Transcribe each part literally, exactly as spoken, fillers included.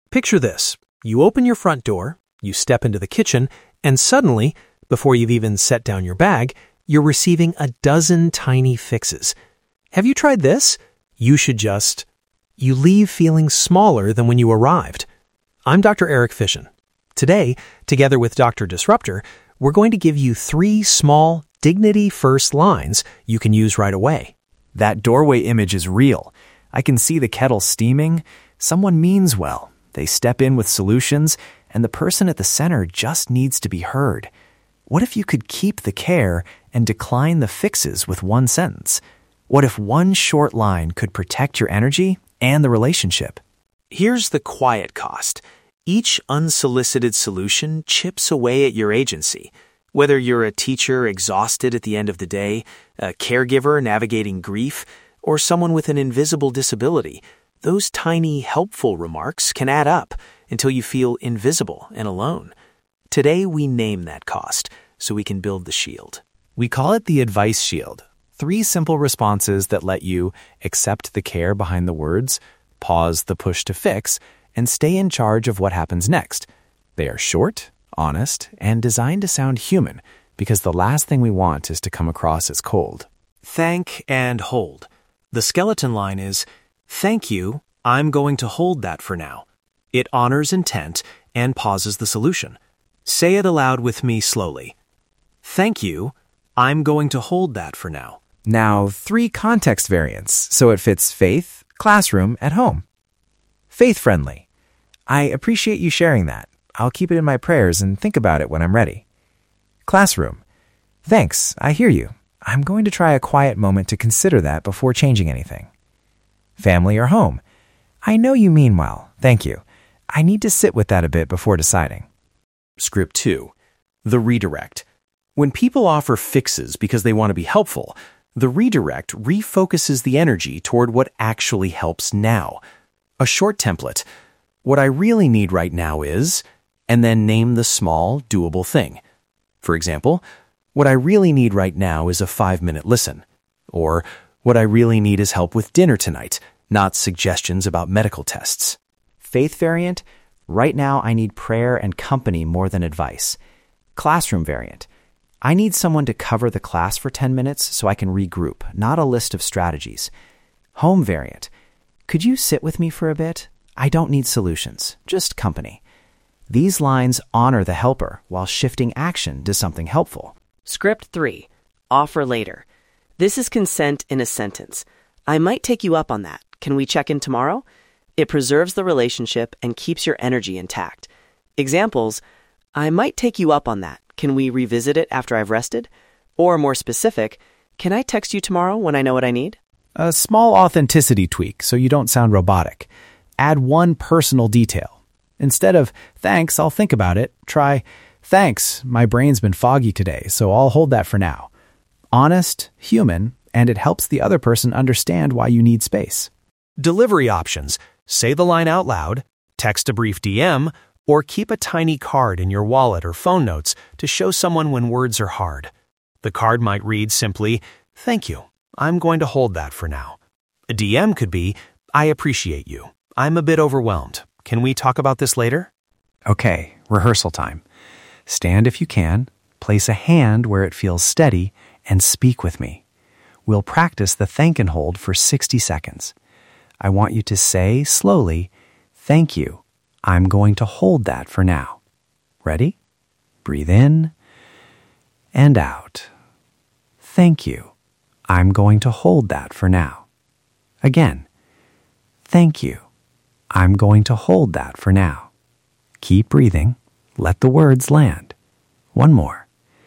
Picture this. You open your front door, you step into the kitchen, and suddenly, before you've even set down your bag, you're receiving a dozen tiny fixes. Have you tried this? You should just... You leave feeling smaller than when you arrived. I'm Doctor Eric Fishin. Today, together with Doctor Disruptor, we're going to give you three small dignity-first lines you can use right away. That doorway image is real. I can see the kettle steaming. Someone means well. They step in with solutions, and the person at the center just needs to be heard. What if you could keep the care and decline the fixes with one sentence? What if one short line could protect your energy and the relationship? Here's the quiet cost. Each unsolicited solution chips away at your agency. Whether you're a teacher exhausted at the end of the day, a caregiver navigating grief, or someone with an invisible disability, those tiny, helpful remarks can add up until you feel invisible and alone. Today, we name that cost so we can build the shield. We call it the advice shield. Three simple responses that let you accept the care behind the words, pause the push to fix, and stay in charge of what happens next. They are short, honest, and designed to sound human because the last thing we want is to come across as cold. Thank and hold. The skeleton line is, "Thank you, I'm going to hold that for now." It honors intent and pauses the solution. Say it aloud with me slowly. "Thank you, I'm going to hold that for now." Now, three context variants, so it fits faith, classroom, at home. Faith-friendly. I appreciate you sharing that. I'll keep it in my prayers and think about it when I'm ready. Classroom. Thanks, I hear you. I'm going to try a quiet moment to consider that before changing anything. Family or home. I know you mean well, thank you. I need to sit with that a bit before deciding. Script two. The redirect. When people offer fixes because they want to be helpful, the redirect refocuses the energy toward what actually helps now. A short template. What I really need right now is, and then name the small, doable thing. For example, what I really need right now is a five-minute listen. Or, what I really need is help with dinner tonight, not suggestions about medical tests. Faith variant. Right now I need prayer and company more than advice. Classroom variant. I need someone to cover the class for ten minutes so I can regroup, not a list of strategies. Home variant. Could you sit with me for a bit? I don't need solutions, just company. These lines honor the helper while shifting action to something helpful. Script three. Offer later. This is consent in a sentence. I might take you up on that. Can we check in tomorrow? It preserves the relationship and keeps your energy intact. Examples. I might take you up on that. Can we revisit it after I've rested? Or more specific, can I text you tomorrow when I know what I need? A small authenticity tweak so you don't sound robotic. Add one personal detail. Instead of, thanks, I'll think about it, try, thanks, my brain's been foggy today, so I'll hold that for now. Honest, human, and it helps the other person understand why you need space. Delivery options. Say the line out loud, text a brief D M, or keep a tiny card in your wallet or phone notes to show someone when words are hard. The card might read simply, "Thank you, I'm going to hold that for now." A D M could be, "I appreciate you. I'm a bit overwhelmed. Can we talk about this later?" Okay, rehearsal time. Stand if you can, place a hand where it feels steady, and speak with me. We'll practice the thank and hold for sixty seconds. I want you to say slowly, "Thank you. I'm going to hold that for now." Ready? Breathe in and out. Thank you. I'm going to hold that for now. Again. Thank you. I'm going to hold that for now. Keep breathing. Let the words land. One more.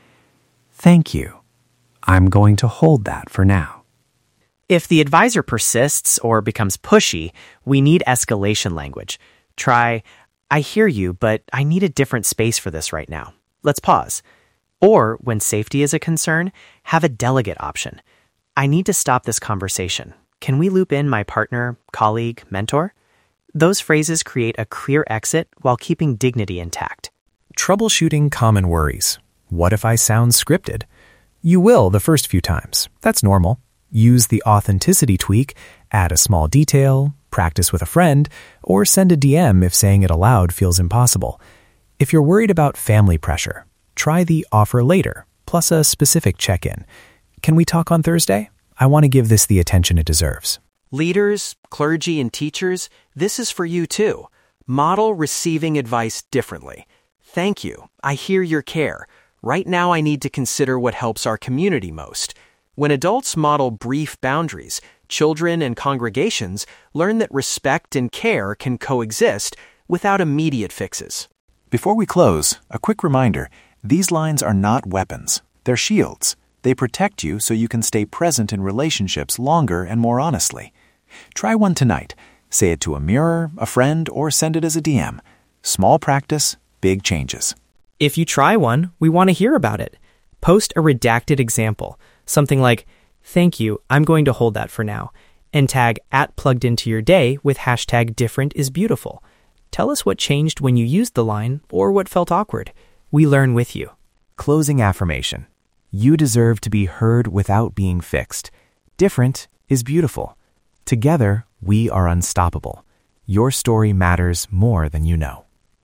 Thank you. I'm going to hold that for now. If the advisor persists or becomes pushy, we need escalation language. Try, I hear you, but I need a different space for this right now. Let's pause. Or, when safety is a concern, have a delegate option. I need to stop this conversation. Can we loop in my partner, colleague, mentor? Those phrases create a clear exit while keeping dignity intact. Troubleshooting common worries. What if I sound scripted? You will the first few times. That's normal. Use the authenticity tweak, add a small detail, practice with a friend, or send a D M if saying it aloud feels impossible. If you're worried about family pressure, try the offer later, plus a specific check-in. Can we talk on Thursday? I want to give this the attention it deserves. Leaders, clergy, and teachers, this is for you too. Model receiving advice differently. Thank you. I hear your care. Right now I need to consider what helps our community most. When adults model brief boundaries, children and congregations learn that respect and care can coexist without immediate fixes. Before we close, a quick reminder, these lines are not weapons. They're shields. They protect you so you can stay present in relationships longer and more honestly. Try one tonight. Say it to a mirror, a friend, or send it as a D M. Small practice, big changes. If you try one, we want to hear about it. Post a redacted example, something like, "Thank you, I'm going to hold that for now," and tag at plugged into your day with hashtag different is beautiful. Tell us what changed when you used the line or what felt awkward. We learn with you. Closing affirmation. You deserve to be heard without being fixed. Different is beautiful. Together, we are unstoppable. Your story matters more than you know.